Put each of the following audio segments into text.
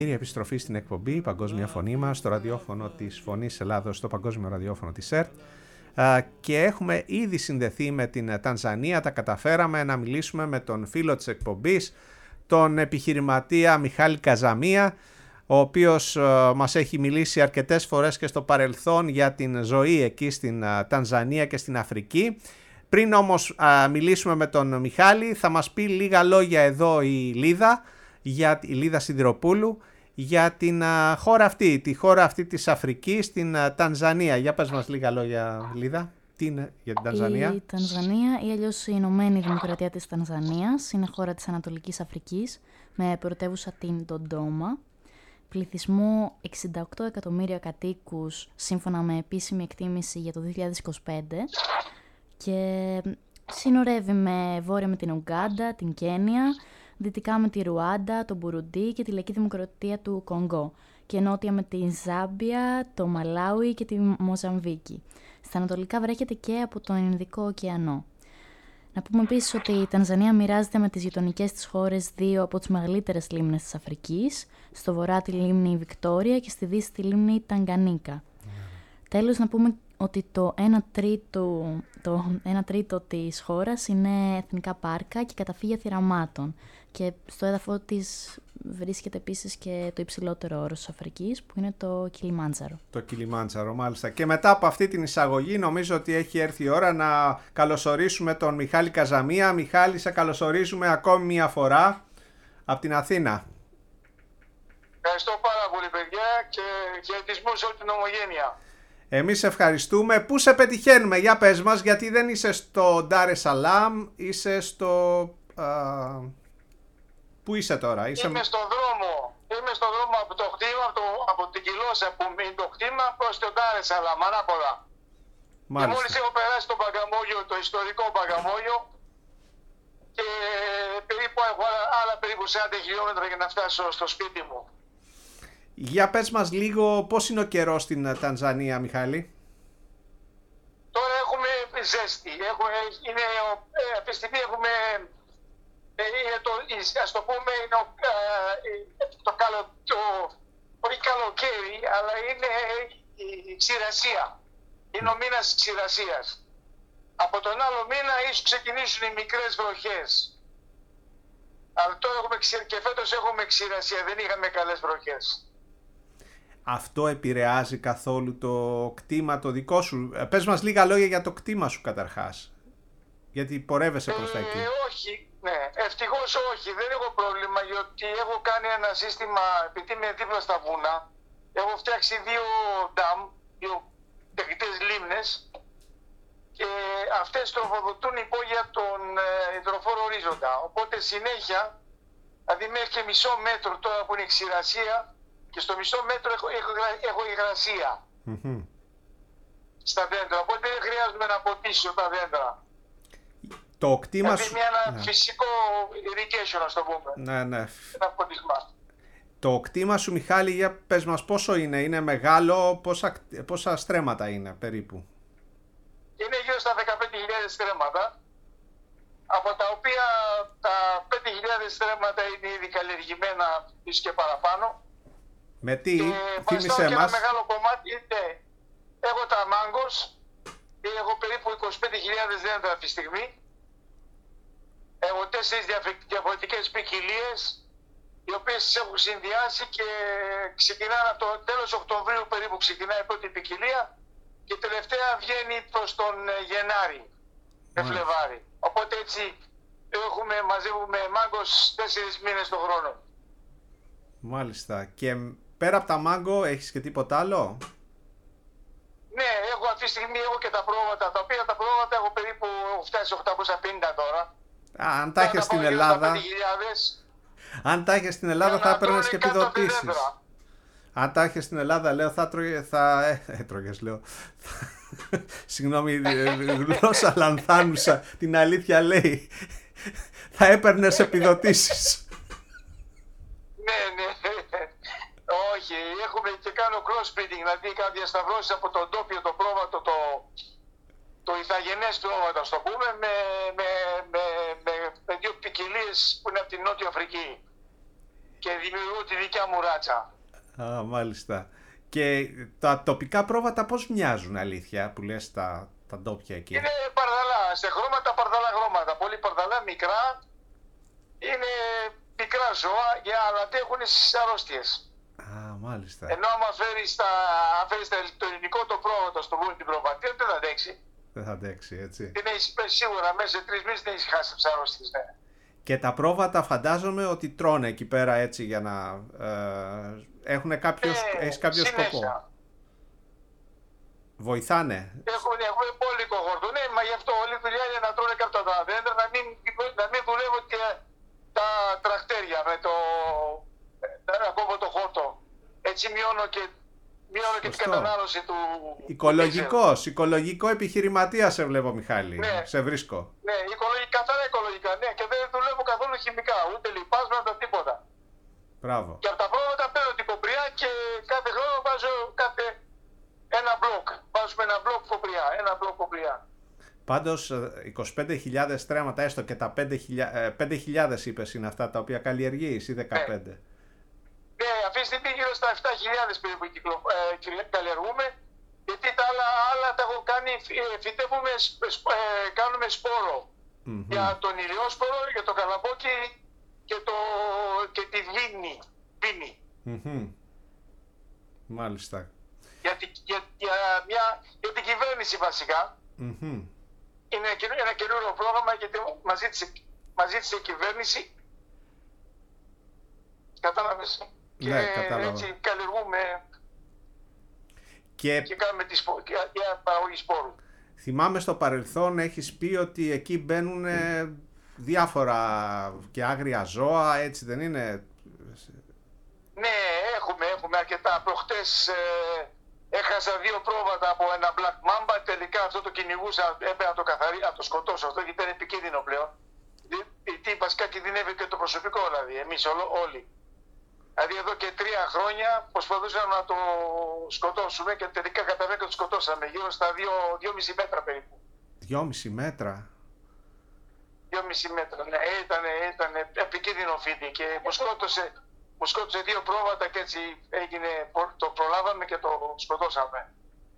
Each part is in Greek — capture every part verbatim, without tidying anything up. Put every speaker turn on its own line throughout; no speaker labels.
Η επιστροφή στην εκπομπή η Παγκόσμια Φωνή μας στο ραδιόφωνο της Φωνής Ελλάδος, στο Παγκόσμιο Ραδιόφωνο της ΕΡΤ, και έχουμε ήδη συνδεθεί με την Τανζανία. Τα καταφέραμε να μιλήσουμε με τον φίλο της εκπομπής, τον επιχειρηματία Μιχάλη Καζαμία, ο οποίος μας έχει μιλήσει αρκετές φορές και στο παρελθόν για την ζωή εκεί στην Τανζανία και στην Αφρική. Πριν όμως α, μιλήσουμε με τον Μιχάλη, θα μας πει λίγα λόγια εδώ η Λίδα, για, η Λίδα Σιδηροπούλου, για την α, χώρα αυτή, τη χώρα αυτή της Αφρικής, την α, Τανζανία. Για πες μας λίγα λόγια, Λίδα. Τι είναι για την Τανζανία?
Η Τανζανία ή αλλιώς η Ηνωμένη Δημοκρατία της Τανζανίας είναι χώρα της Ανατολικής Αφρικής με πρωτεύουσα την Ντοντόμα. Πληθυσμό εξήντα οκτώ εκατομμύρια κατοίκους σύμφωνα με επίσημη εκτίμηση για το δύο χιλιάδες είκοσι πέντε και συνορεύει με βόρεια με την Ουγκάντα, την Κένια, δυτικά με τη Ρουάντα, τον Μπουρουντί και τη Λαϊκή Δημοκρατία του Κονγκό και νότια με τη Ζάμπια, το Μαλάουι και τη Μοζαμβίκη. Στα ανατολικά βρέχεται και από τον Ινδικό ωκεανό. Να πούμε επίσης ότι η Τανζανία μοιράζεται με τις γειτονικές της χώρες δύο από τις μεγαλύτερες λίμνες της Αφρικής, στο βορρά τη λίμνη Βικτόρια και στη δύση τη λίμνη Ταγκανίκα. Mm. Τέλος, να πούμε ότι το ένα τρίτο, το ένα τρίτο της χώρας είναι εθνικά πάρκα και καταφύγια θηραμάτων και στο έδαφο της βρίσκεται επίσης και το υψηλότερο όρος της Αφρικής που είναι το Κιλιμάντζαρο.
Το Κιλιμάντζαρο, μάλιστα. Και μετά από αυτή την εισαγωγή νομίζω ότι έχει έρθει η ώρα να καλωσορίσουμε τον Μιχάλη Καζαμία. Μιχάλη, σε καλωσορίζουμε ακόμη μια φορά από την Αθήνα.
Ευχαριστώ πάρα πολύ, παιδιά, και χαιρετισμούς σε όλη την ομογένεια.
Εμείς ευχαριστούμε. Πού σε πετυχαίνουμε, για πες μας, γιατί δεν είσαι στο Ντάρε Σαλάμ, είσαι στο... Α, πού είσαι τώρα? Είσαι...
Είμαι στον δρόμο. Είμαι στον δρόμο από το κτήμα, από, το, από την Κιλόσα που είναι το κτήμα προς το Ντάρε Σαλάμ, ανάποδα. Και μόλις έχω περάσει το Παγκαμόγιο, το ιστορικό Παγκαμόγιο, και περίπου έχω άλλα περίπου σαράντα χιλιόμετρα για να φτάσω στο σπίτι μου.
Για πες μας λίγο πώς είναι ο καιρός στην Τανζανία, Μιχάλη.
Τώρα έχουμε ζέστη. Έχουμε, είναι, ε, αυτή τη στιγμή έχουμε, ε, είναι το, ας το πούμε, είναι ο, ε, το, καλο, το όχι καλοκαίρι, αλλά είναι η ξηρασία. Είναι ο μήνας της ξηρασίας. Από τον άλλο μήνα ίσως ξεκινήσουν οι μικρές βροχές. Αλλά τώρα έχουμε, και φέτος έχουμε ξηρασία, δεν είχαμε καλές βροχές.
Αυτό επηρεάζει καθόλου το κτήμα το δικό σου? Πες μας λίγα λόγια για το κτήμα σου καταρχάς, γιατί πορεύεσαι προς τα εκεί.
Ε, όχι, ναι, ευτυχώς όχι, δεν έχω πρόβλημα, γιατί έχω κάνει ένα σύστημα, επειδή είμαι δίπλα στα βουνά, έχω φτιάξει δύο ντάμ, δύο τεχνητές λίμνες, και αυτές τροφοδοτούν υπόγεια τον ε, υδροφόρο ορίζοντα, οπότε συνέχεια, δηλαδή μέχρι και μισό μέτρο τώρα που είναι η ξηρασία, και στο μισό μέτρο έχω, έχω, έχω υγρασία mm-hmm. στα δέντρα, οπότε δεν χρειάζομαι να ποτίσω τα δέντρα.
Το κτήμα
δηλαδή
σου...
ένα
ναι.
φυσικό irrigation, ας το πούμε.
Ναι, ναι.
Ένα ποτισμά.
Το κτήμα σου, Μιχάλη, για πες μας πόσο είναι, είναι μεγάλο, πόσα, πόσα στρέμματα είναι περίπου?
Είναι γύρω στα δεκαπέντε χιλιάδες στρέμματα, από τα οποία τα πέντε χιλιάδες στρέμματα είναι ήδη καλλιεργημένα, ίσως και παραπάνω.
Με τι,
θύμισέ μας. Ένα μεγάλο κομμάτι, ναι. Έχω τα μάγκος, έχω περίπου είκοσι πέντε χιλιάδες δέντρα αυτή τη στιγμή. Έχω τέσσερις διαφορετικές ποικιλίες, οι οποίες τις έχω συνδυάσει και ξεκινάνε από το τέλος Οκτωβρίου περίπου ξεκινάει η πρώτη ποικιλία και τελευταία βγαίνει προς τον Γενάρη, με Φλεβάρι. Οπότε έτσι έχουμε, μαζεύουμε μάγκος τέσσερις μήνες το χρόνο.
Μάλιστα. Και πέρα από τα μάγκο έχεις και τίποτα άλλο?
Ναι, έχω αυτή τη στιγμή έχω και τα πρόβατα, τα οποία τα πρόβατα έχω περίπου φτάσει οκτακόσια πενήντα τώρα.
Α, αν τα έχεις στην Ελλάδα, αν τα έχεις στην Ελλάδα θα έπαιρνες και επιδοτήσεις. Αν τα έχεις στην Ελλάδα, λέω, θα τρώγε, θα ε, έτρωγες, λέω. Συγγνώμη, γλώσσα λανθάνουσα, την αλήθεια λέει. Θα έπαιρνες επιδοτήσεις.
Ναι, ναι. Όχι, έχουμε και κάνω crossbreeding, δηλαδή κάνω διασταυρώσεις από τον τόπιο, το πρόβατο, το, το ηθαγενές πρόβατο, ας το πούμε, με, με, με, με, με δύο ποικιλίες που είναι από την Νότια Αφρική. και δημιουργώ τη δικιά μου ράτσα.
Α, μάλιστα. Και τα τοπικά πρόβατα πώς μοιάζουν, αλήθεια, που λες τα, τα ντόπια εκεί?
Είναι παρδαλά, σε χρώματα παρδαλά χρώματα, πολύ παρδαλά, μικρά. Είναι μικρά ζώα, για να αντέχουν στις αρρώστιες.
Α, μάλιστα.
Ενώ άμα φέρεις, τα, φέρεις το ελληνικό το πρόβατο στο βούλιο την προβατία, δεν θα αντέξει.
Δεν θα αντέξει, έτσι.
Την έχεις πέσει σίγουρα μέσα σε τρεις μήνες, την έχεις χάσει τις αρρώστιες, ναι.
Και τα πρόβατα φαντάζομαι ότι τρώνε εκεί πέρα έτσι για να ε, έχουν κάποιο,
ε,
έχεις κάποιο
συνέχεια.
σκοπό. Βοηθάνε.
Έχουν, έχουν πολύ κοχόρτο. Ναι, μα γι' αυτό όλη η δουλειά είναι να τρώνε κάτω τα δέντρα, να μην, να μην δουλεύουν και τα τρακτέρια με το, να κόβω το χόρτο. Έτσι μειώνω και, μειώνω και την κατανάλωση του...
Οικολογικός, οικολογικό επιχειρηματία σε βλέπω, Μιχάλη.
Ναι.
Σε βρίσκω.
Ναι, οικολογικά, καθαρά οικολογικά, ναι, και δεν δουλεύω καθόλου χημικά, ούτε λιπάσματα, τίποτα.
Μπράβο.
Και από τα πρόβατα παίρνω την κοπριά και κάθε χρόνο βάζω κάθε ένα μπλοκ. Βάζουμε ένα μπλοκ κοπριά, ένα μπλοκ κοπριά.
Πάντως είκοσι πέντε χιλιάδες στρέμματα έστω και τα πέντε χιλιάδες είπες είναι αυτά τα οποία καλλιεργείς ή δεκαπέντε.
Ναι, ναι, αυτή τη στιγμή γύρω στα επτά χιλιάδες περίπου ε, καλλιεργούμε. Γιατί τα άλλα, άλλα τα έχω κάνει, φυτεύουμε, ε, κάνουμε σπόρο. Mm-hmm. Για τον ηλιόσπορο, για το καλαμπόκι και, το, και τη βίνη. βίνη.
Mm-hmm. Μάλιστα.
Για, τη, για, για, μια, για την κυβέρνηση βασικά.
Mm-hmm.
Είναι ένα καινούριο πρόγραμμα γιατί μας ζήτησε, μας ζήτησε η κυβέρνηση. Κατάλαβες.
Ναι,
και
κατάλαβα.
Έτσι καλλιεργούμε
και...
και κάνουμε τη σπο... για, για παραγωγή σπόρου.
Θυμάμαι στο παρελθόν έχεις πει ότι εκεί μπαίνουν διάφορα και άγρια ζώα, έτσι δεν είναι?
Ναι, έχουμε, έχουμε αρκετά. Προχτές ε, έχασα δύο πρόβατα από ένα Black Mamba. Τελικά αυτό το κυνηγούσα, έπρεπε να το καθαρί, να το σκοτώσω. Αυτό γιατί ήταν επικίνδυνο πλέον. Γιατί βασικά κινδυνεύει και το προσωπικό, δηλαδή, εμείς όλοι. Δηλαδή εδώ και τρία χρόνια προσπαθούσαμε να το σκοτώσουμε και τελικά καταφέραμε και το σκοτώσαμε. Γύρω στα δύο κόμμα πέντε μέτρα περίπου.
δύο κόμμα πέντε μέτρα.
δύο κόμμα πέντε μέτρα, ναι. Ήταν, ήταν επικίνδυνο φίδι και μου σκότωσε, μου σκότωσε δύο πρόβατα και έτσι έγινε, το προλάβαμε και το σκοτώσαμε.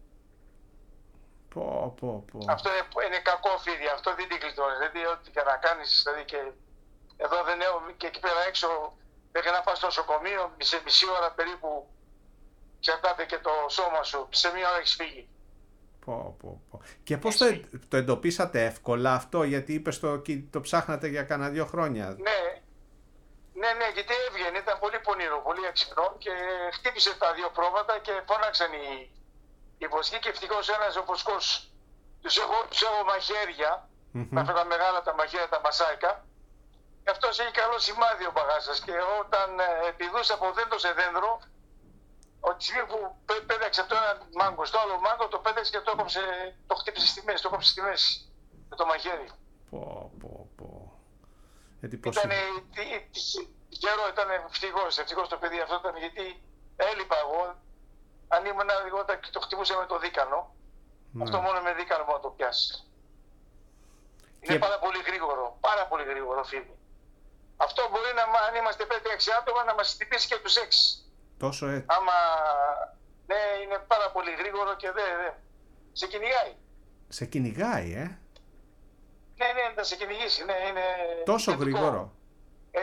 Πω, πω, πω.
Αυτό είναι, είναι κακό φίδι, αυτό δεν την γλιτώνεις. Δηλαδή ό,τι και να κάνεις, δηλαδή και εδώ δεν έχω, και εκεί πέρα έξω μέχρι να πας στο νοσοκομείο, σε μισή ώρα περίπου εξαρτάται και το σώμα σου, σε μία ώρα έχεις φύγει.
Πω, πω, πω. Και πώς το, το εντοπίσατε εύκολα αυτό, γιατί είπες το, το ψάχνατε για κανένα δύο χρόνια?
Ναι, ναι, ναι, γιατί έβγαινε, ήταν πολύ πονηρό, πολύ έξυπνο και χτύπησε τα δύο πρόβατα και φώναξαν οι, οι βοσκοί και ευτυχώς ένας ο βοσκός, τους έχω, τους έχω μαχαίρια, mm-hmm. με αυτά τα μεγάλα τα μαχαίρια, τα μασάικα. Αυτός έχει καλό σημάδι ο μπαγάσας και όταν ε, πηδούσε από δέντρο σε δέντρο, τη στιγμή που πέταξε από το ένα μάγκο στο άλλο μάγκο, το πέταξε και το, έκοψε, το χτύπησε στη μέση, το έκοψε στη μέση με το μαχαίρι.
Πω, πω, πω.
Ήταν τυχερό, ήταν ευτυχώς, ευτυχώς το παιδί αυτό ήταν, γιατί έλειπα εγώ. Αν ήμουν εγώ το χτυπούσα με το δίκανο, ναι. Αυτό μόνο με δίκανο μπορεί να το πιάσει. Και... Είναι πάρα πολύ γρήγορο, πάρα πολύ γρήγορο φίδι. Αυτό μπορεί να, αν είμαστε πέντε έξι άτομα, να μας χτυπήσει και τους έξι.
Τόσο έτσι.
Άμα, ναι, είναι πάρα πολύ γρήγορο και δεν, δε. σε κυνηγάει.
Σε κυνηγάει, ε.
Ναι, ναι, θα σε κυνηγήσει, ναι, είναι...
Τόσο
θετικό.
γρήγορο.
Ε,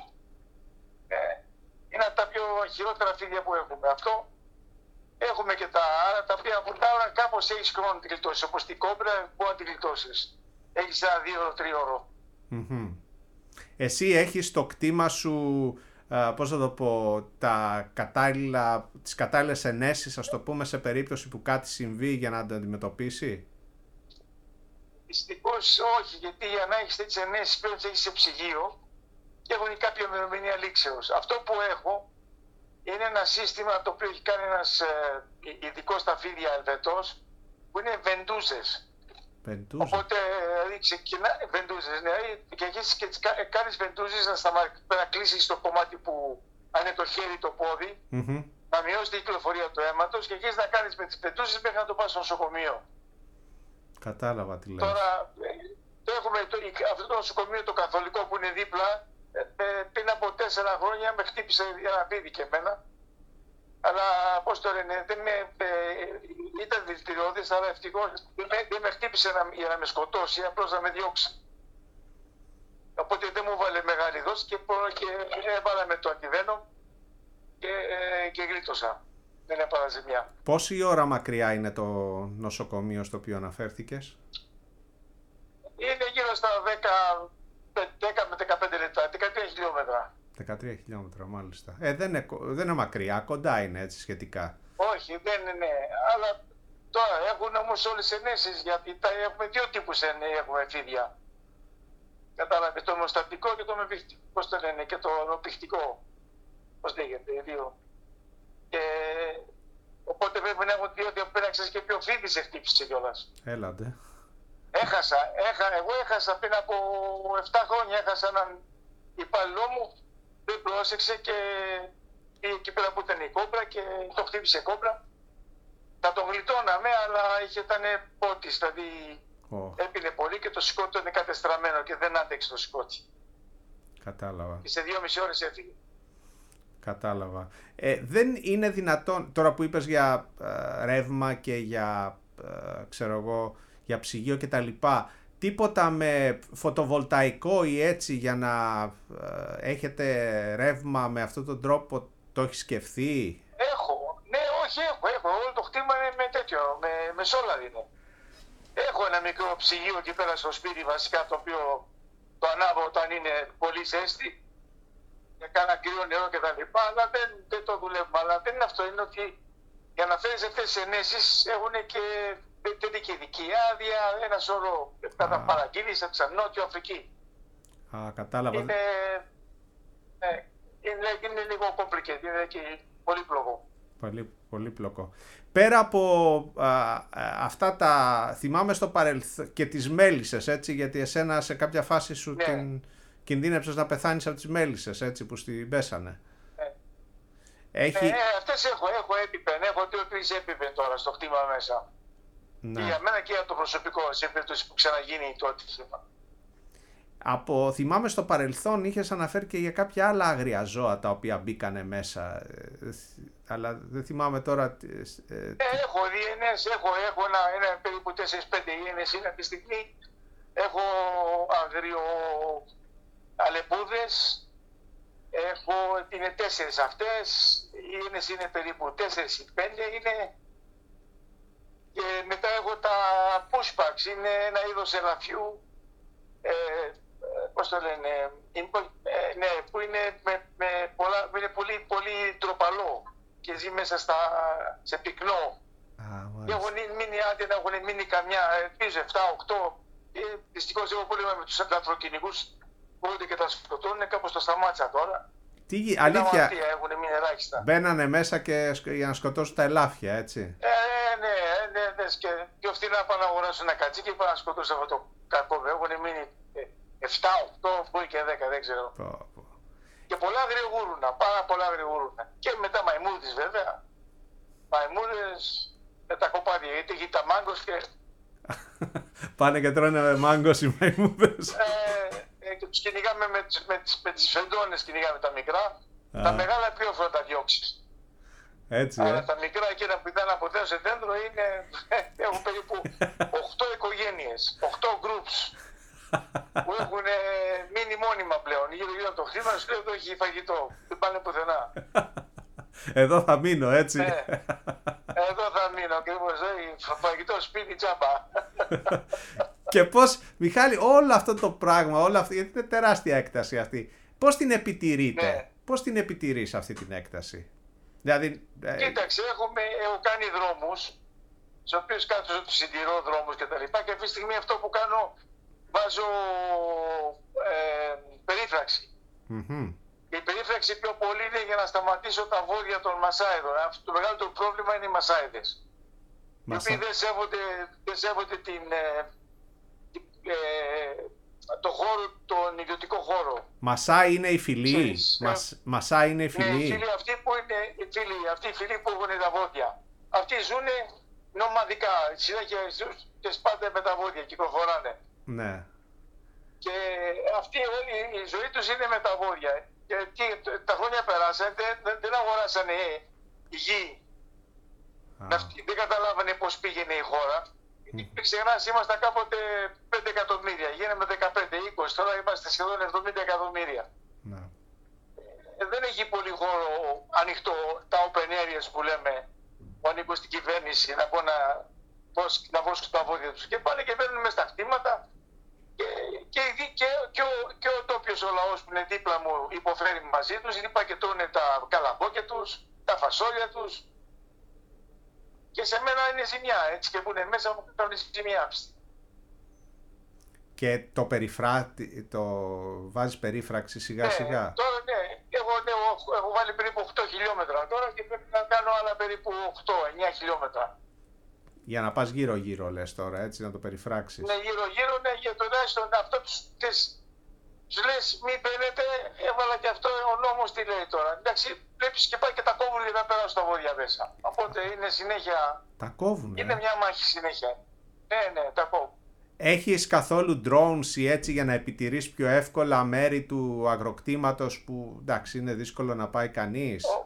ε, είναι από τα πιο χειρότερα φίδια που έχουμε. Αυτό έχουμε και τα άλλα, τα οποία από τα άλλα κάπως έχεις χρόνο να τη γλιτώσεις. Όπως την κόμπρα μπορεί να τη γλιτώσεις. Έχεις ένα δύο τριώρο.
Mm-hmm. Εσύ έχεις το κτήμα σου, α, πώς θα το πω, τα κατάλληλα, τις κατάλληλες ενέσεις, ας το πούμε, σε περίπτωση που κάτι συμβεί για να το αντιμετωπίσει?
Δυστυχώς όχι, γιατί για να έχεις τέτοιες ενέσεις πρέπει να έχεις σε ψυγείο και έχουν κάποια ημερομηνία λήξεως. Αυτό που έχω είναι ένα σύστημα το οποίο έχει κάνει ένας ε, ειδικός στα φίδια Ελβετός, που είναι βεντούζες.
Βεντούζα.
Οπότε δηλαδή ξεκινά βεντούζες, ναι, και αρχίσεις και κάνεις βεντούζες να, σταμα... να κλείσεις το κομμάτι που αν είναι το χέρι το πόδι, mm-hmm. να μειώσει την κυκλοφορία του αίματος και αρχίσεις να κάνεις με τις βεντούζες μέχρι να το πας στο νοσοκομείο.
Κατάλαβα τι λες.
Τώρα το έχουμε, το, αυτό το νοσοκομείο το καθολικό που είναι δίπλα, Ε, πριν από τέσσερα χρόνια με χτύπησε ένα πίδι και εμένα. Αλλά πώς το λένε, δεν με, ε, ήταν δηλητηριώδης, αλλά ευτυχώς δεν με, δεν με χτύπησε να, για να με σκοτώσει, απλώς να με διώξει. Οπότε δεν μου βάλε μεγάλη δόση και, και έβαλα με το αντιβαίνο και, ε, και γλίτωσα. Δεν έπαθα ζημιά.
Πόση ώρα μακριά είναι το νοσοκομείο στο οποίο αναφέρθηκες?
Είναι γύρω στα δέκα με δεκαπέντε λεπτά, δεκατρία χιλιόμετρα.
δεκατρία χιλιόμετρα, μάλιστα. Ε, δεν είναι, δεν είναι μακριά, κοντά είναι έτσι σχετικά.
Όχι, δεν είναι. Αλλά τώρα έχουν όμως όλες τις ενέσεις, γιατί τα, έχουμε δύο τύπους ενέσεις, έχουμε φίδια. Κατάλαβε, το ομοστατικό και το μεπιχτικό, πώς το λένε, και το νοπιχτικό. Πώς λέγεται, οι δύο. Και οπότε πρέπει να έχουν δύο, πρέπει να ξέρεις και ποιο φίδι σε χτύπησε κιόλας.
Έλατε.
Έχασα, έχα, εγώ έχασα πριν από επτά χρόνια, έχασα έναν υπάλληλό μου, δεν πρόσεξε και πήγε εκεί πέρα που ήταν η κόμπρα και το χτύπησε κόμπρα. Θα τον γλιτώναμε, αλλά είχε ήταν πότης, δηλαδή oh. έπινε πολύ και το σηκώτη ήταν κατεστραμμένο και δεν άντεξε το σηκώτη.
Κατάλαβα.
Και σε δυόμιση ώρες έφυγε.
Κατάλαβα. Ε, δεν είναι δυνατόν, τώρα που είπες για ε, ρεύμα και για, ε, ξέρω εγώ, για ψυγείο και τα λοιπά, τίποτα με φωτοβολταϊκό ή έτσι για να ε, έχετε ρεύμα με αυτόν τον τρόπο, το έχει σκεφτεί?
Έχω, ναι, όχι έχω, έχω, όλο το χτήμα είναι με τέτοιο, με, με σόλαρ είναι. Έχω ένα μικρό ψυγείο εκεί πέρα στο σπίτι βασικά, το οποίο το ανάβω όταν είναι πολύ ζέστη, για κάνα κρύο νερό και τα λοιπά, αλλά δεν, δεν το δουλεύουμε. Αλλά δεν είναι αυτό, είναι ότι για να φέρεις αυτές τις ενέσεις έχουν και τέτοια ειδική άδεια, ένα σώρο κατά παραγγείλεις από την Νότιο Αφρική.
Α, κατάλαβα.
Είναι, ναι, είναι, είναι λίγο complicated, είναι και πολύπλοκο.
Πολύ, πολύπλοκο. Πέρα από α, α, αυτά τα, θυμάμαι στο παρελθόν και τις μέλισσες, έτσι, γιατί εσένα σε κάποια φάση σου ναι. την κινδύνεψες να πεθάνεις από τις μέλισσες, έτσι, που στην πέσανε.
Ναι.
Έχει...
Ναι, αυτές έχω, έχω έπιπεν, έχω τρεις έπιπεν τώρα στο χτήμα μέσα. Ναι. Και για μένα και για το προσωπικό, σε περίπτωση που ξαναγίνει το ατύχημα.
Από, θυμάμαι στο παρελθόν είχες αναφέρει και για κάποια άλλα άγρια ζώα τα οποία μπήκανε μέσα, αλλά δεν θυμάμαι τώρα. Ε,
ε, έχω διενές, έχω, έχω ένα, ένα περίπου τέσσερα πέντε διενές είναι αυτή τη στιγμή. Έχω αγριο αλεπούδες, έχω, είναι τέσσερις αυτές, οι ίνες είναι περίπου τέσσερις ή πέντε είναι. Και μετά έχω τα pushbacks, είναι ένα είδος ελαφιού, ε, πώς το λένε, ε, ναι, που είναι, με, με πολλά, είναι πολύ, πολύ τροπαλό και ζει μέσα στα, σε πυκνό. Ah, και έχουν μείνει άντε να έχουν μείνει καμιά, πίσω επτά οκτώ. Δυστυχώς έχω πρόβλημα με τους λαθροκυνηγούς που ούτε και τα σκοτώνουν, κάπως το σταμάτησα τώρα.
Τι, αλήθεια,
έχουν μείνει ελάχιστα.
Μπαίνανε μέσα και για να σκοτώσουν τα ελάφια, έτσι.
Ε, ναι, ναι, ναι, και πιο φθηνά πάνε να αγοράσουν ένα κατσίκι και πάνε να σκοτώσουν αυτό το κακό. Έχουν μείνει επτά οκτώ, μπορεί και δέκα, δεν ξέρω. Oh, oh. Και πολλά γρηγούρουνα, πάρα πολλά γρηγούρουνα. Και μετά μαϊμούδες βέβαια. Μαϊμούδες με τα κοπάδια, γιατί έχει τα μάγκος και...
Πάνε και τρώνε με μάγκος οι μαϊμούδες.
Ε, ε, και τους κυνηγάμε με, με, με τις φεντώνες, κυνηγάμε τα μικρά. Ah. Τα μεγάλα πιο εύκολα τα διώξεις.
Έτσι,
αλλά
ε.
τα μικρά εκείνα που ήταν από δέντρο σε δέντρο είναι, έχουν περίπου οκτώ οικογένειες, οκτώ groups που έχουν μείνει μόνιμα πλέον. Γύρω γύρω από το χτήμα σου λέει εδώ έχει φαγητό, δεν πάνε πουθενά.
Εδώ θα μείνω, έτσι.
Ναι. Εδώ θα μείνω ακριβώς, φαγητό σπίτι τσάμπα.
Και πώς, Μιχάλη, όλο αυτό το πράγμα, όλο αυτό, γιατί είναι τεράστια έκταση αυτή, πώς την επιτηρείτε, ναι. πώς την επιτηρείς αυτή την έκταση? Δηλαδή,
κοίταξε, έχουμε, έχω κάνει δρόμους, στους οποίους κάθομαι τους συντηρώ δρόμους και τα λοιπά και αυτή τη στιγμή αυτό που κάνω βάζω ε, περίφραξη. Mm-hmm. Η περίφραξη πιο πολύ είναι για να σταματήσω τα βόδια των μασάιδων. Αυτό το μεγαλύτερο πρόβλημα είναι οι μασάιδες. Οι οποίοι δεν σέβονται, δεν σέβονται την, ε, ε, το χώρο, τον ιδιωτικό χώρο.
Μασάι είναι οι φιλοί. Μας, μασάι είναι οι φιλοί.
Ναι, οι φίλοι αυτοί που είναι οι φίλοι, αυτοί οι φίλοι που έχουν τα βόδια. Αυτοί ζουν νομαδικά, συνέχεια και σπάτε με τα βόδια, κυκλοφοράνε.
Ναι.
Και αυτή όλη η ζωή τους είναι με τα βόδια. Και τι, τα χρόνια περάσαν, δεν, δεν αγοράσανε γη. Αυτή, δεν καταλάβανε πώς πήγαινε η χώρα. Mm. Ξεχνάς, ήμασταν κάποτε πέντε εκατομμύρια, γίναμε δεκαπέντε είκοσι, τώρα είμαστε σχεδόν εβδομήντα εκατομμύρια. Mm. Ε, δεν έχει πολύ χώρο ανοιχτό, τα open areas που λέμε, που ανήκουν στην κυβέρνηση, να μπορούν να, να βόσκουν τα βόδια τους. Και πάνε και μπαίνουν μες στα κτήματα. Και, και, και, και, ο, και ο τόπιος ο λαός που είναι δίπλα μου υποφέρει μαζί τους, είπα και τρώνε τα καλαμπόκια τους, τα φασόλια τους. Και σε μένα είναι ζημιά, έτσι, και που είναι μέσα μου κάνουν ζημιά.
Και το περιφράτη, το βάζεις περίφραξη σιγά
ναι,
σιγά.
Τώρα ναι, εγώ ναι, έχω, έχω βάλει περίπου οκτώ χιλιόμετρα τώρα και πρέπει να κάνω άλλα περίπου οκτώ εννιά χιλιόμετρα.
Για να πας γύρω-γύρω λες τώρα, έτσι, να το περιφράξεις.
Ναι, γύρω-γύρω, ναι, για τουλάχιστον αυτό τους, τους λες μη μπαίνετε, έβαλα και αυτό, ο νόμος τι λέει τώρα. Εντάξει, βλέπεις και πάει και τα κόβουν για να περάσουν τα βόδια μέσα. Οπότε είναι συνέχεια...
Τα κόβουν,
Είναι
ε.
μια μάχη συνέχεια. Ναι, ναι, τα κόβουν.
Έχεις καθόλου drones ή έτσι για να επιτηρείς πιο εύκολα μέρη του αγροκτήματος που, εντάξει, είναι δύσκολο να πάει κανείς.
Ο...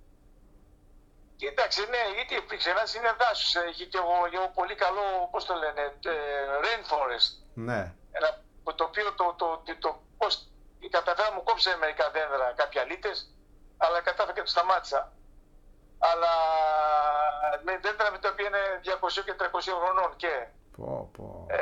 Κοίταξε, ναι, γιατί υπήρξε ένας είναι δάσος, έχει και εγώ, εγώ πολύ καλό, πώς το λένε, ε, rainforest.
Ναι.
Ένα, το οποίο το, το, το, το πώς, καταφέρα μου κόψε μερικά δέντρα, κάποια λίτες, αλλά κατάφερα και το σταμάτησα. Αλλά με δέντρα με τα οποία είναι διακόσια και τριακόσια χρονών και.
Πω, πω.
Ε,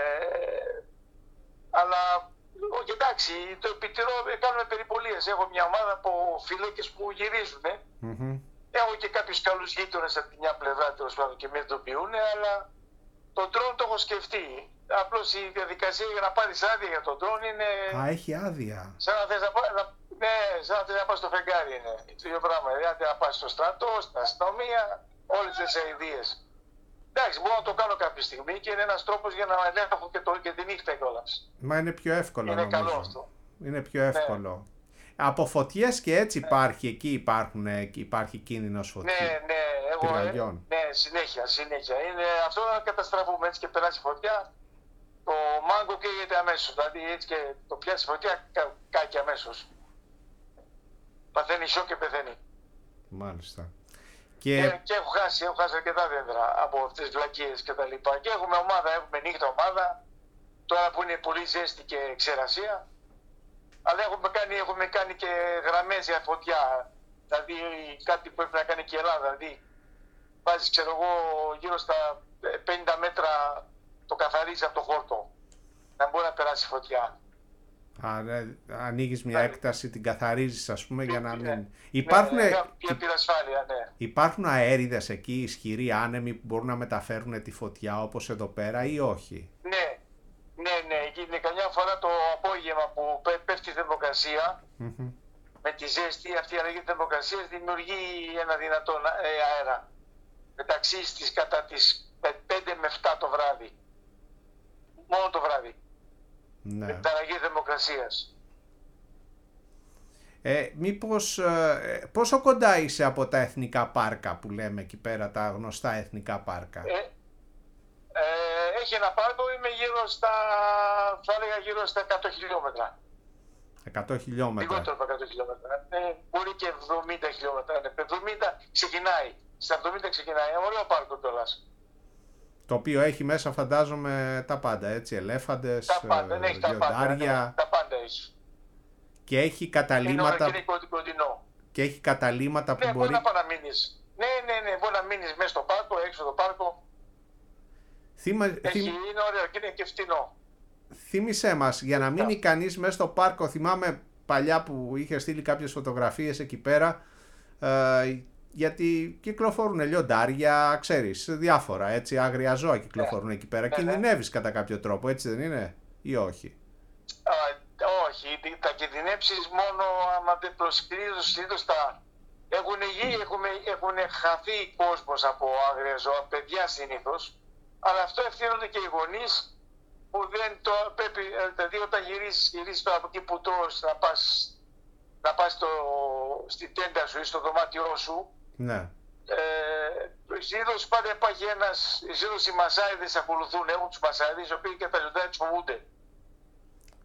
αλλά, όχι, εντάξει, το επιτηρώ, κάνουμε περιπολίες. Έχω μια ομάδα από φυλάκες που γυρίζουν. Mm-hmm. Έχω και κάποιους καλούς γείτονες από τη μια πλευρά τέλος πάντων και με ειδοποιούν, αλλά το drone το έχω σκεφτεί. Απλώς η διαδικασία για να πάρεις άδεια για το drone είναι...
Α, έχει άδεια.
Σαν να θες να, πά... να... Ναι, σαν να θες να πας στο φεγγάρι είναι. Το ίδιο πράγμα. Δηλαδή να πας στο στρατό, στην αστυνομία, όλες τις αηδίες. Εντάξει, μπορώ να το κάνω κάποια στιγμή και είναι ένας τρόπος για να ελέγχω και, το... και τη νύχτα κιόλας.
Μα είναι πιο εύκολο,
είναι
νομίζω.
Καλό αυτό.
Είναι πιο εύκολο. Ναι. Από φωτιές και έτσι υπάρχει, εκεί υπάρχουν, υπάρχει κίνδυνος φωτιών.
Ναι, ναι, εγώ, ναι, συνέχεια, συνέχεια. Είναι αυτό να καταστραφούμε έτσι και περάσει φωτιά. Το μάγκο καίγεται αμέσως, δηλαδή έτσι και το πιάσει φωτιά κα, κάκι αμέσως. Παθαίνει σοκ και πεθαίνει.
Μάλιστα.
Και... Και, και έχω χάσει, έχω χάσει αρκετά δέντρα από αυτές τις βλακίες και τα λοιπά. Και έχουμε ομάδα, έχουμε νύχτα ομάδα, τώρα που είναι πολύ ζέστη και ξερασία. Αλλά έχουμε κάνει, έχουμε κάνει και γραμμές για φωτιά, δηλαδή κάτι που πρέπει να κάνει και η Ελλάδα. Δηλαδή βάζεις, ξέρω εγώ, γύρω στα πενήντα μέτρα το καθαρίζει από το χόρτο, να μπορεί να περάσει φωτιά.
Α, ναι, ανοίγεις μια ναι. έκταση, την καθαρίζεις, ας πούμε, για να μην...
Ναι.
Υπάρχουν...
Ναι, ναι, για ασφάλεια, ναι.
Υπάρχουν αέριδες εκεί, ισχυροί άνεμοι που μπορούν να μεταφέρουν τη φωτιά όπως εδώ πέρα ή όχι?
Ναι. Ναι, ναι, είναι καμιά φορά το απόγευμα που πέφτει η θερμοκρασία, mm-hmm. με τη ζέστη, αυτή η αλλαγή της θερμοκρασίας δημιουργεί ένα δυνατό αέρα. Μεταξύ στις κατά τις πέντε με εφτά το βράδυ. Μόνο το βράδυ. Ναι. Με την αλλαγή θερμοκρασίας.
Ε, μήπως, ε, πόσο κοντά είσαι από τα εθνικά πάρκα που λέμε εκεί πέρα, τα γνωστά εθνικά πάρκα?
Ε, Ε, έχει ένα πάρκο, είμαι γύρω στα, θα έλεγα γύρω στα εκατό χιλιόμετρα.
εκατό χιλιόμετρα.
Λιγότερο από εκατό χιλιόμετρα. Ε, μπορεί και εβδομήντα χιλιόμετρα. Ναι. εβδομήντα ξεκινάει. Στα εβδομήντα ξεκινάει. Ωραίο πάρκο κιόλας.
Το οποίο έχει μέσα, φαντάζομαι, τα πάντα, έτσι, ελέφαντες,
τα πάντα, ναι,
λιοντάρια.
Ναι, τα πάντα έχει.
Και έχει καταλύματα.
Είναι κοντινό.
Και έχει καταλύματα που
ναι,
μπορεί...
μπορεί να πάει να μείνεις. Ναι, ναι, ναι, μπορεί να μείνεις μέσα στο πάρκο, έξω το πάρκο.
Θύμα...
Έχει, είναι ωραίο και είναι και φτηνό.
Θύμησέ μας, για να μείνει κανείς μέσα στο πάρκο, θυμάμαι παλιά που είχε στείλει κάποιες φωτογραφίες εκεί πέρα, ε, γιατί κυκλοφορούν λιοντάρια, ξέρεις, διάφορα, έτσι, άγρια ζώα κυκλοφορούν yeah. εκεί πέρα. Yeah, κινδυνεύεις yeah. κατά κάποιο τρόπο, έτσι δεν είναι, ή όχι?
Uh, όχι, τα κινδυνεύσεις μόνο άμα δεν προσκρίζουν συνήθως τα... Έχουν γη, έχουν χαθεί κόσμος από άγρια ζώα, παιδιά συνήθως. Αλλά αυτό ευθύνονται και οι γονείς που δεν το πρέπει, δηλαδή όταν γυρίσεις, γυρίσεις τώρα από εκεί που τρως να πας, να πας στο, στην τέντα σου ή στο δωμάτιό σου. Ναι. Ε, συνήθως πάντα υπάρχει ένας, συνήθως οι μασάιδες ακολουθούν, έχουν τους μασάιδες οι οποίοι και τα λιοντάρια τους φοβούνται.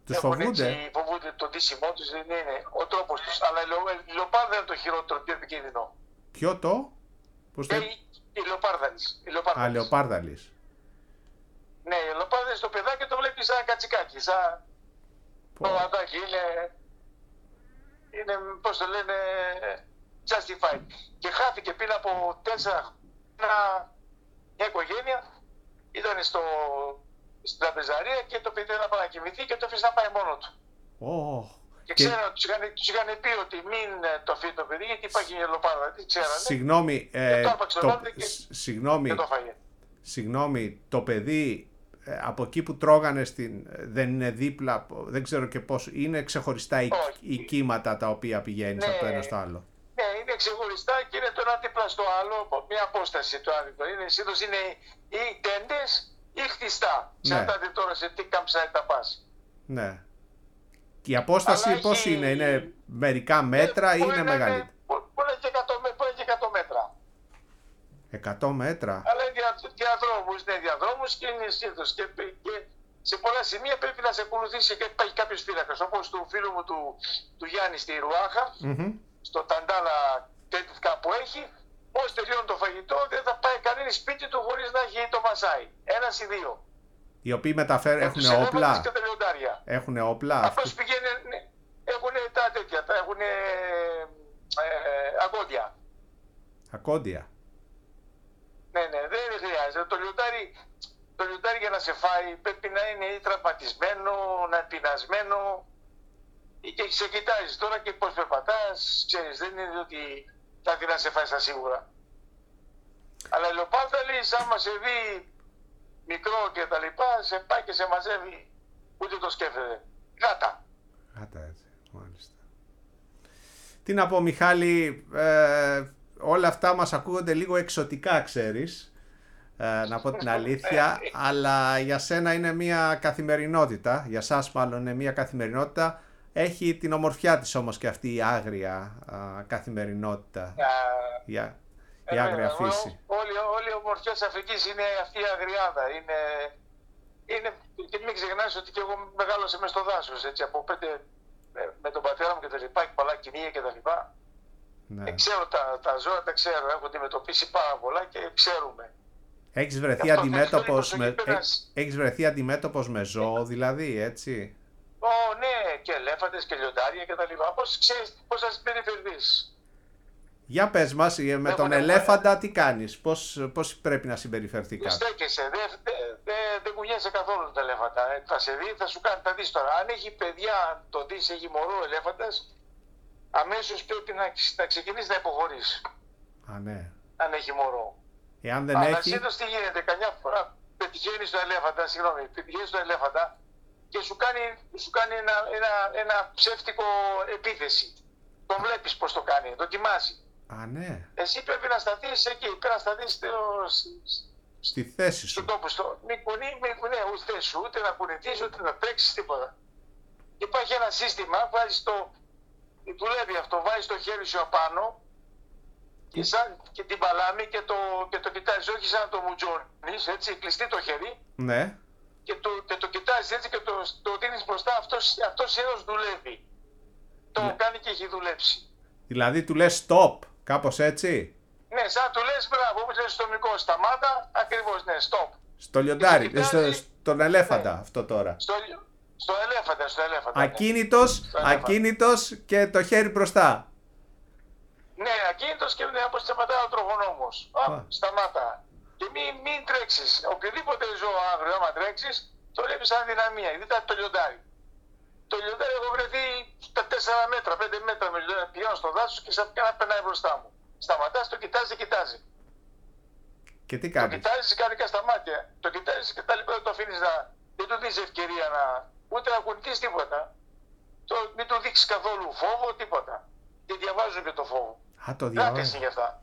Τους φοβούνται.
Έτσι, φοβούνται το ντύσιμό τους, δεν είναι ο τρόπος τους. Αλλά η, λο, η λεοπάρδα είναι το χειρότερο, πιο επικίνδυνο.
Ποιο το? Πώς το...
Η, η λεοπάρδαλης.
Α, λεοπάρδαλης.
Ναι, η λεοπάρδαλης στο παιδάκι το βλέπει σαν κατσικάκι, σαν το αντάκι. Είναι, είναι, πώς το λένε, justified. Και χάθηκε πριν από τέσσερα χρόνια μια οικογένεια, ήταν στο, στην τραπεζαρία και το παιδί να παρακοιμηθεί και το αφήσει να πάει μόνο του.
Oh.
Και ξέρανε, τους, είχαν, τους είχαν πει ότι μην το αφήνει το παιδί γιατί υπάρχει γελοπάρδα. Τι ξέρανε.
Συγγνώμη, ε,
το, το,
και, συγγνώμη,
και το φάγε.
Συγγνώμη, το παιδί ε, από εκεί που τρώγανε στην, δεν είναι δίπλα, δεν ξέρω και πώς, είναι ξεχωριστά οι, οι κύματα τα οποία πηγαίνεις, ναι, από το ένα στο άλλο.
Ναι, είναι ξεχωριστά και είναι το ένα δίπλα στο άλλο, μια απόσταση το άλλο. Είναι, συνήθως είναι ή τέντες ή χτιστά. Ξέρετε, ναι, τώρα σε τι campsite τα πας.
Ναι. Η απόσταση αλλά πώς έχει... είναι, είναι μερικά μέτρα ή είναι, είναι μεγαλύτερη?
Μπορεί και εκατό μέτρα.
εκατό μέτρα.
Αλλά είναι διαδρόμους, ναι, διαδρόμους και είναι συνήθως. Και, και σε πολλά σημεία πρέπει να σε ακολουθήσει και υπάρχει κάποιος πίνακας. Όπως του φίλου μου του, του Γιάννη στη Ρουάχα, mm-hmm. στο Ταντάλα τέτοικα που έχει, μόλις τελειώνει το φαγητό δεν θα πάει κανένας σπίτι του χωρίς να έχει το μασάι. Ένας ή δύο.
Οι οποίοι μεταφέρουν, έχουν όπλα. Έχουν όπλα.
Απλώς πηγαίνουν, ναι, έχουν τα τέτοια, τα έχουν ε, ακόντια.
Ακόντια.
Ναι, ναι, δεν χρειάζεται. Το λιοντάρι, το λιοντάρι για να σε φάει πρέπει να είναι ή τραυματισμένο, να είναι πεινασμένο και σε κοιτάζει τώρα και πώς περπατάς, ξέρεις, δεν είναι ότι θα έρθει να σε φάει στα σίγουρα. Αλλά η λοπάρδαλης άμα σε δει μικρό και τα λοιπά, σε πάει και σε μαζεύει, ούτε το σκέφτεται. Γάτα.
Γάτα, έτσι, μάλιστα. Τι να πω, Μιχάλη, ε, όλα αυτά μας ακούγονται λίγο εξωτικά, ξέρεις, ε, να πω την αλήθεια, αλλά για σένα είναι μια καθημερινότητα, για σας μάλλον είναι μια καθημερινότητα, έχει την ομορφιά της όμως και αυτή η άγρια α, καθημερινότητα, yeah. η, η άγρια ε, φύση.
Όλη, όλη η ομορφιά της Αφρικής είναι αυτή η αγριάδα, είναι, είναι, και μην ξεχνάς ότι και εγώ μεγάλωσα μες στο δάσος, έτσι, από πέντε, με, με τον πατέρα μου και τα λοιπά, και πολλά κοινία και τα λοιπά. Ναι. Ε, ξέρω τα, τα ζώα, τα ξέρω, έχω αντιμετωπίσει πάρα πολλά και ξέρουμε.
Έχεις βρεθεί, αντιμέτωπος με, έχεις, έχεις βρεθεί αντιμέτωπος με ζώο, δηλαδή, έτσι?
Ω, oh, ναι, και ελέφαντες και λιοντάρια και τα λοιπά. Πώς ξέρεις, πώς θα συμπεριφερθείς?
Για πες μας, με δεν τον ελέφαντα τι κάνεις, πώς, πώς πρέπει να συμπεριφερθεί κάτι?
Στέκεσαι, δεν δε, δε, δε κουνιέσαι καθόλου τον ελέφαντα. Ε, θα σε δει, θα σου κάνει, θα δεις τώρα. Αν έχει παιδιά, αν το δεις, έχει μωρό ο ελέφαντας, αμέσως πρέπει να, να ξεκινήσει να υποχωρήσει.
Α, ναι.
Αν έχει μωρό.
Εάν δεν
αλλά
έχει...
σύντος τι γίνεται, καμιά φορά πετυχαίνεις το ελέφαντα, συγγνώμη, πετυχαίνεις το ελέφαντα και σου κάνει, σου κάνει ένα, ένα, ένα ψεύτικο επίθεση. Τον βλέπεις πώς το κάνει, δοκιμάζει.
Α, ναι.
Εσύ πρέπει να σταθείς εκεί, πρέπει να σταθείς στο,
στη θέση σου.
Στον τόπο, στο, μην κουνεί, μην κουνεί, ούτε θέση σου, ούτε να κουνηθείς, ούτε να τρέξεις, τίποτα. Υπάρχει ένα σύστημα, βάζεις το, δουλεύει αυτό, βάζεις το χέρι σου απάνω και, σαν, και την παλάμη και το, και το κοιτάζεις, όχι σαν να το μουτζώνεις, έτσι, κλειστεί το χέρι.
Ναι.
Και το, και το κοιτάζεις έτσι και το, το δίνεις μπροστά, αυτός, αυτός έδος δουλεύει. Το ναι. κάνει και έχει δουλέψει.
Δηλαδή του λες stop, κάπως έτσι.
Ναι, σαν του λες μπράβο, όπως λες στο μικρό, σταμάτα, ακριβώς, ναι, stop.
Στο λιοντάρι, κοιτάζει, στο, στον ελέφαντα ναι. αυτό τώρα.
Στο, στο ελέφαντα, στο ελέφαντα.
Ακίνητος, ναι. ακίνητος και το χέρι μπροστά.
Ναι, ακίνητος και ναι, όπως σταματάει ο τροχονόμος. Α, σταμάτα. Και μην, μην τρέξεις. Οποιοδήποτε ζώο άγριο, άμα τρέξεις, το βλέπεις σαν δυναμία. Δείτε το λιοντάρι. Το λιοντάρι έχω βρεθεί στα τέσσερα μέτρα, πέντε μέτρα με λιοντάρι. Πηγαίνω στο δάσος και σαν να περνάει μπροστά μου. Σταματάς, το κοιτάζει, κοιτάζει.
Και τι κάνεις?
Το κοιτάζεις κανονικά στα μάτια. Το κοιτάζεις και τα λοιπά, δεν το αφήνεις να... Δεν του δεις ευκαιρία να... Ούτε να κουνηθείς τίποτα. Το... Μην του δείξεις καθόλου φόβο, τίποτα. Και διαβάζω και το φόβο.
Α, το διαβάζω.
Γράτες είναι αυτά.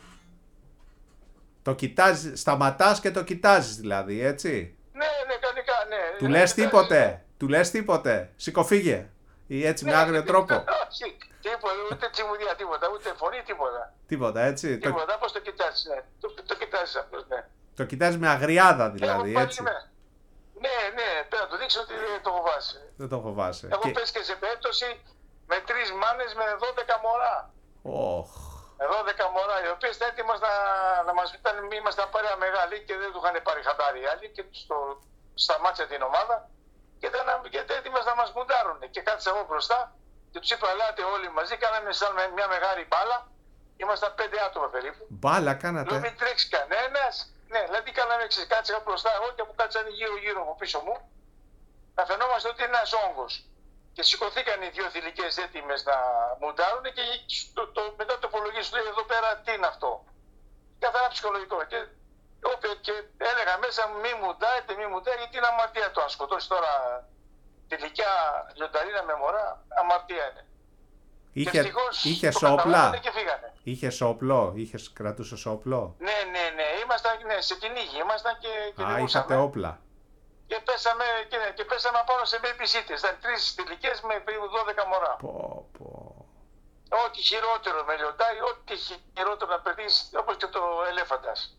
Το κοιτάζεις, σταματάς και το κοιτάζεις δηλαδή, έτσι.
Ναι, ναι, κανονικά, ναι.
Του λες τίποτε, του λες τίποτε, σηκωφύγε. Ή έτσι, ναι, με άγριο τρόπο.
Όχι, τίποτα, ούτε τσιμουδιά, τίποτα, ούτε φωνή, τίποτα.
Τίποτα, έτσι.
Τίποτα, το... πώς το κοιτάζεις, ναι. Το, το κοιτάζεις απλώς, ναι.
Το κοιτάζεις με αγριάδα δηλαδή,
Έχω
έτσι.
Ναι, Ναι, ναι, πρέπει να του δείξω ότι δεν το φοβάσαι.
Δεν το φοβάσαι.
Έχω
Και...
πέσει και σε περίπτωση με τρεις μάνες με δώδεκα μωρά.
Oh.
Με δώδεκα μωρά, οι οποίες ήταν έτοιμες να, να μας πείτε, ήμασταν παρέα μεγάλη και δεν του είχαν πάρει χαμπάρι οι άλλοι και στο, σταμάτησε την ομάδα και ήταν, ήταν έτοιμες να μας μουντάρουν. Και κάθισα εγώ μπροστά και τους είπα, ελάτε όλοι μαζί, κάναμε σαν μια μεγάλη μπάλα. Ήμασταν πέντε άτομα περίπου.
Μπάλα κάνατε.
Λέω, μην τρέξει κανένας. Ναι, δηλαδή κάναμε εξής, κάτσα μπροστά εγώ και που κάτσανε γύρω-γύρω από πίσω μου. Να φαινόμαστε ότι είναι ένας όγκος. Και σηκωθήκαν οι δύο θηλυκές έτοιμες να μουντάρουν και το, το, μετά το υπολογίζω, λέει εδώ πέρα τι είναι αυτό. Καθαρά ψυχολογικό. Και, και έλεγα μέσα μου μη μουντάρετε, μη μουντάρετε, γιατί είναι αμαρτία το. Αν σκοτώσει τώρα θηλυκιά λιονταρίνα με μωρά, αμαρτία είναι.
Είχε, είχες όπλα,
και φύγανε.
είχες όπλο, είχες κρατούσες όπλο.
Ναι, ναι, ναι, ήμασταν ναι, σε κυνήγι, ήμασταν και, και
Α, είχατε όπλα.
Και πέσαμε, και, και πέσαμε πάνω σε babysitters. Ήταν τρεις θηλυκές με περίπου δώδεκα μωρά.
Πω, πω.
Ό,τι χειρότερο με λιοντάρι, ό,τι χειρότερο να περνείς, όπως και το ελέφαντας.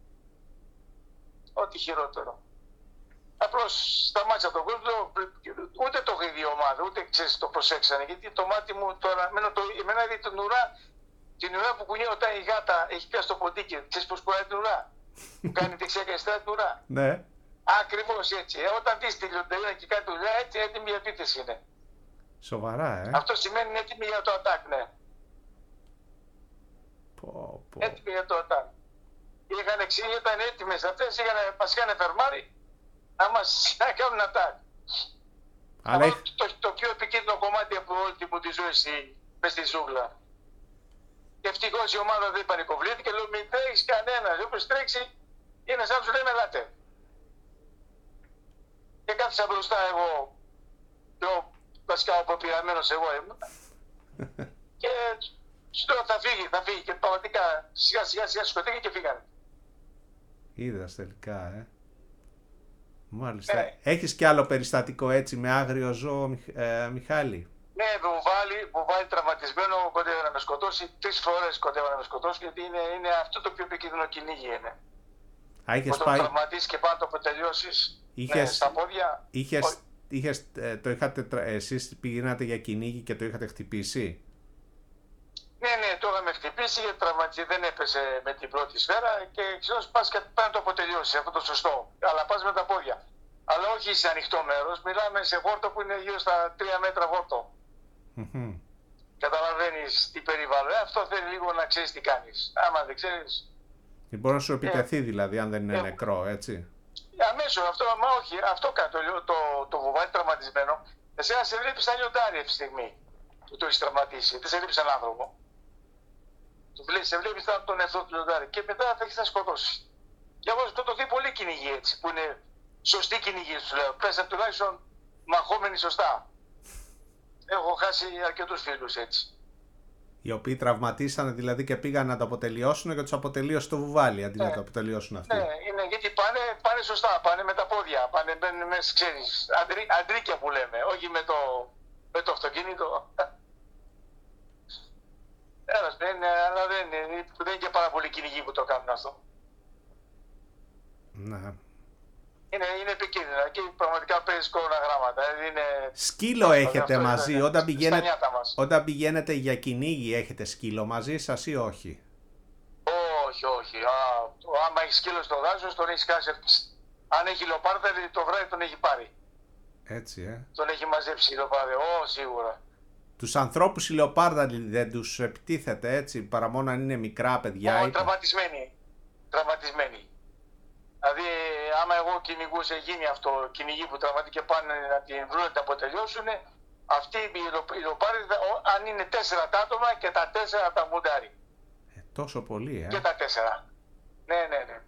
Ό,τι χειρότερο. Απλώς σταμάτησα τον κόσμο, ούτε το είχε δει η ομάδα, ούτε ξέρεις, το προσέξανε. Γιατί το μάτι μου τώρα, εμένα, το, εμένα είδε την ουρά, την ουρά που κουνιέται όταν η γάτα έχει πιάσει το ποντίκι. Ξέρεις πώς κουνάει την ουρά. Που κάνει δεξιά και αριστερά την ουρά.
Ναι.
Ακριβώς έτσι. Ε, όταν δεις τη λιονταρίνα και κάνει δουλειά, έτσι έτοιμη για επίθεση είναι.
Σοβαρά, ε.
Αυτό σημαίνει είναι έτοιμη για το attack, ναι.
Πω, πω.
Έτοιμη για το attack. Είχαν εξήγη, ήταν έτοιμες αυτές, είχαν, μας είχαν φερμάρει να μας να κάνουν attack. Αλλά αυτό το, το, το πιο επικίνδυνο κομμάτι από όλη μου τη ζωή μες στη ζούγκλα. Και ευτυχώς η ομάδα δεν πανικοβλήθηκε, λέω μην τρέξει κανένας. Όποιος τρέξει είναι σαν να σου λέμε ελάτε. Και κάθισα μπροστά εγώ, πιο βασικά αποπειραμένος εγώ ήμουν. Και σου λέω θα φύγει, θα φύγει. Και πραγματικά σιγά σιγά σιγά σκοτήκε και φύγανε.
Είδας τελικά, ε. Μάλιστα. Ναι. Έχεις κι άλλο περιστατικό έτσι με άγριο ζώο, ε, Μιχάλη?
Ναι, βουβάλι, βουβάλι τραυματισμένο, κοντεύει να με σκοτώσει. Τρεις φορές κοντεύει να με σκοτώσει, γιατί είναι, είναι αυτό το πιο επικίνδυνο κυνήγι είναι.
Α, είχες
Όταν
πάει...
το τραυματίσεις και πάνω το αποτελειώσεις
είχες...
ναι, στα πόδια.
Είχες... Ο... Είχες... Ε, το είχατε... Εσείς πηγαίνατε για κυνήγι και το είχατε χτυπήσει?
Ναι, ναι, το είχαμε χτυπήσει γιατί τραυματιστεί, δεν έπεσε με την πρώτη σφαίρα και ξέρω πας και πάνω το αποτελειώσεις, αυτό το σωστό. Αλλά πας με τα πόδια. Αλλά όχι σε ανοιχτό μέρος, μιλάμε σε χόρτο που είναι γύρω στα τρία μέτρα χόρτο. Mm-hmm. Καταλαβαίνεις τι περιβάλλον. Ε, αυτό θέλει λίγο να ξέρεις τι κάνεις. Άμα δεν ξέρεις.
Μπορεί να σου επιτεθεί ε, δηλαδή, αν δεν είναι
ε,
νεκρό, έτσι.
Αμέσως, αυτό, μα όχι, αυτό κάνει το, το, το βουβάλι τραυματισμένο. Εσένα σε βλέπει σαν λιοντάρι αυτή τη στιγμή που το έχει τραυματίσει. Δεν σε βλέπει σαν άνθρωπο. Σε βλέπει σαν τον εαυτό του λιοντάρι. Και μετά θα έχει να σκοτώσει. Και έχω σκοτωθεί πολύ κυνηγοί έτσι, που είναι σωστή κυνηγή, του λέω. Πέσαν τουλάχιστον μαχόμενοι σωστά. Έχω χάσει αρκετούς φίλους έτσι.
Οι οποίοι τραυματίσανε δηλαδή και πήγαν να το αποτελειώσουν και τους αποτελείωσε το βουβάλι αντί ναι. να το αποτελειώσουν αυτοί.
Ναι, είναι, γιατί πάνε, πάνε σωστά, πάνε με τα πόδια, πάνε μπαίνουν μέσα, ξέρεις, αντρί, αντρίκια που λέμε, όχι με το, με το αυτοκίνητο. Ένας, ναι, αλλά δεν είναι, δεν είναι και πάρα πολλοί κυνηγοί που το κάνουν αυτό.
Ναι.
Είναι, είναι επικίνδυνα και πραγματικά παίζει κόρονα γράμματα. Είναι...
Σκύλο έχετε μαζί, είναι, όταν, πηγαίνετε, όταν πηγαίνετε για κυνήγι έχετε σκύλο μαζί σας ή όχι?
Όχι, όχι. Α, άμα έχει σκύλο στο δάσος τον έχει κάσει. Αν έχει λοπάρδα το βράδυ τον έχει πάρει.
Έτσι, ε.
Τον έχει μαζέψει η λοπάρδα, ω, σίγουρα.
Τους ανθρώπους η λεοπάρδα δεν τους επιτίθεται έτσι, παρά μόνο αν είναι μικρά παιδιά?
Ω, τραυματισμένοι. Τραυματισμένοι. Δηλαδή, άμα εγώ κυνηγούσε, γίνει αυτό, κυνηγοί που τραυματί και πάνε να την βρουν να την αποτελειώσουν, αυτή η λοπάρδα, αν είναι τέσσερα τα άτομα και τα τέσσερα τα μουντάρι.
Ε, τόσο πολύ, ε.
Και τα τέσσερα. Ναι, ναι, ναι.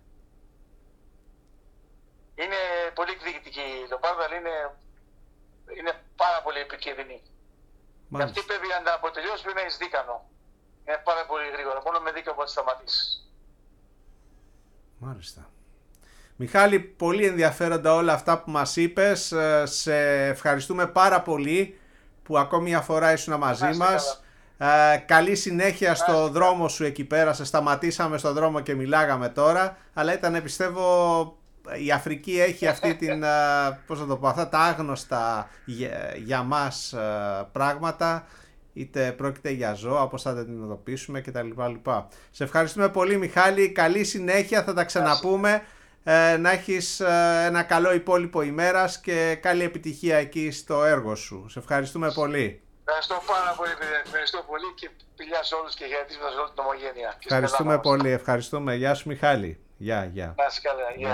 Είναι πολύ εκδικητική η λοπάρδα, αλλά είναι, είναι πάρα πολύ επικίνδυνη. Και αυτή πρέπει να την αποτελειώσει, πρέπει να έχει δίκανο. Είναι πάρα πολύ γρήγορα, μόνο με δίκανο μπορεί να σταματήσει.
Μάλιστα. Μιχάλη, πολύ ενδιαφέροντα όλα αυτά που μας είπες. Σε ευχαριστούμε πάρα πολύ που ακόμη μια φορά ήσουν μαζί μας. Ε, καλή συνέχεια στο Άς, δρόμο σου εκεί πέρα. Σε σταματήσαμε στο δρόμο και μιλάγαμε τώρα. Αλλά ήταν, πιστεύω, η Αφρική έχει αυτή την, πώς θα το πω, αυτά τα άγνωστα για, για μας πράγματα, είτε πρόκειται για ζώα, πώς θα τα αντιμετωπίσουμε κτλ. Σε ευχαριστούμε πολύ, Μιχάλη, καλή συνέχεια, θα τα ξαναπούμε. Ε, να έχεις ε, ένα καλό υπόλοιπο ημέρας και καλή επιτυχία εκεί στο έργο σου. Σε ευχαριστούμε πολύ.
Ευχαριστώ πάρα πολύ, παιδιά. Ευχαριστώ πολύ και φιλιά σε όλους και χαιρετίσματα σε όλη την ομογένεια.
Ευχαριστούμε πολύ, ευχαριστούμε. Γεια σου, Μιχάλη. Γεια, γεια.
Να είσαι καλά.